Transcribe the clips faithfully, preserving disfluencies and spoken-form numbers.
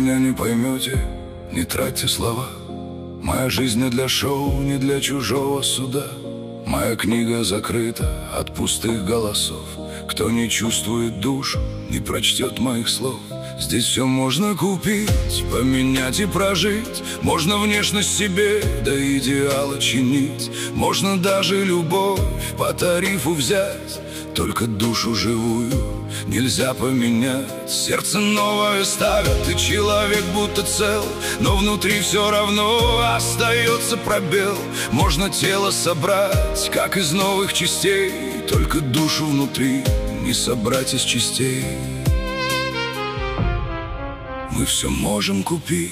меня не поймете, не тратьте слова. Моя жизнь не для шоу, не для чужого суда. Моя книга закрыта от пустых голосов. Кто не чувствует душу, не прочтет моих слов. Здесь все можно купить, поменять и прожить. Можно внешность себе до идеала чинить. Можно даже любовь по тарифу взять. Только душу живую нельзя поменять. Сердце новое ставят, и человек будто цел, но внутри все равно остается пробел. Можно тело собрать, как из новых частей, только душу внутри не собрать из частей. Мы все можем купить,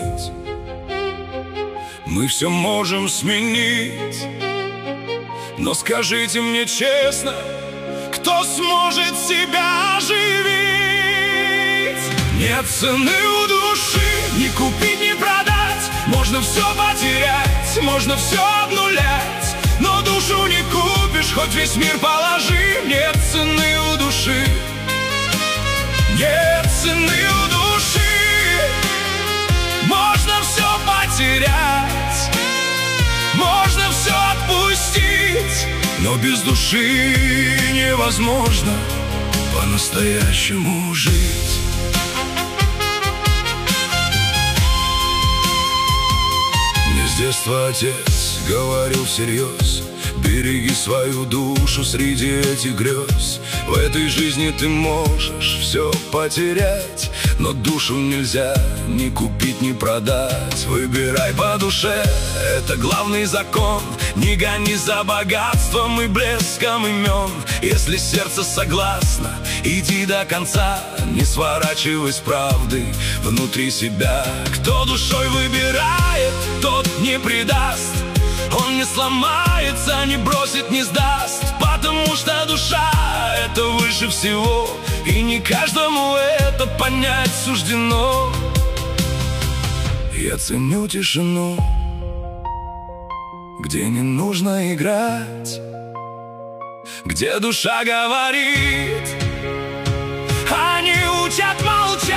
мы все можем сменить. Но скажите мне честно, кто сможет себя оживить? Нет цены у души, ни купить, ни продать. Можно все потерять, можно все обнулять, но душу не купишь, хоть весь мир положи. Нет цены у души, нет цены у души. Можно все потерять, можно все отпустить, но без души невозможно по-настоящему жить. Мне с детства отец говорил всерьез: береги свою душу среди этих грез. В этой жизни ты можешь все потерять, но душу нельзя ни купить, ни продать. Выбирай по душе, это главный закон. Не гони за богатством и блеском имен. Если сердце согласно, иди до конца. Не сворачивай с правды внутри себя. Кто душой выбирает, тот не предаст. Он не сломается, не бросит, не сдаст. Потому что душа — это выше всего, и не каждому это понять суждено. Я ценю тишину, где не нужно играть, где душа говорит, а не учат молчать.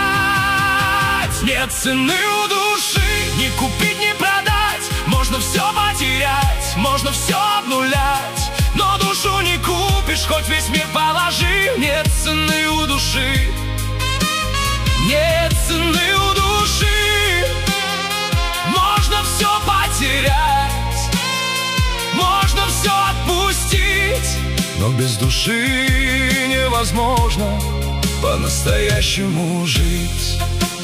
Нет цены у души, ни купить, ни продать. Можно все потерять, можно все обнулять, но душу не купишь, хоть весь мир положи. Нет цены у души, нет цены у души. Можно все потерять, можно все отпустить, но без души невозможно по-настоящему жить.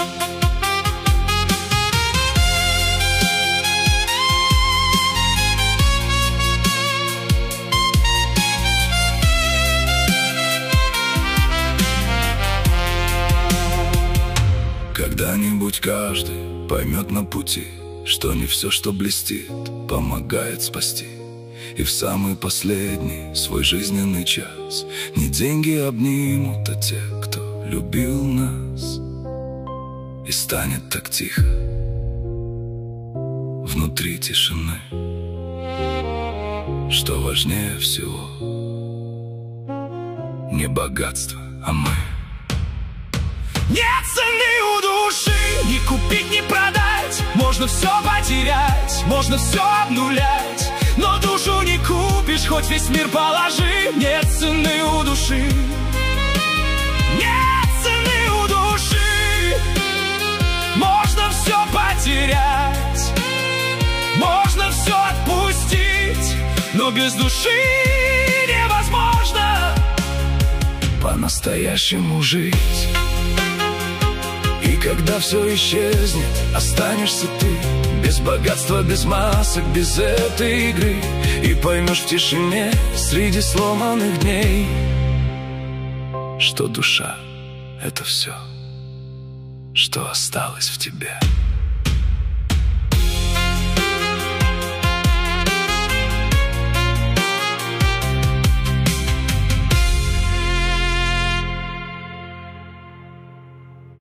Когда-нибудь каждый поймет на пути, что не все, что блестит, помогает спасти. И в самый последний свой жизненный час не деньги обнимут, а те, кто любил нас. И станет так тихо внутри тишины, что важнее всего не богатство, а мы. Нет цены у души, ни купить, ни продать. Можно все потерять, можно все обнулять, но душу не купишь, хоть весь мир положи. Нет цены у души, нет цены у души. Можно все потерять, можно все отпустить, но без души невозможно по-настоящему жить. И когда все исчезнет, останешься ты без богатства, без масок, без этой игры. И поймешь в тишине среди сломанных дней, что душа — это все, что осталось в тебе.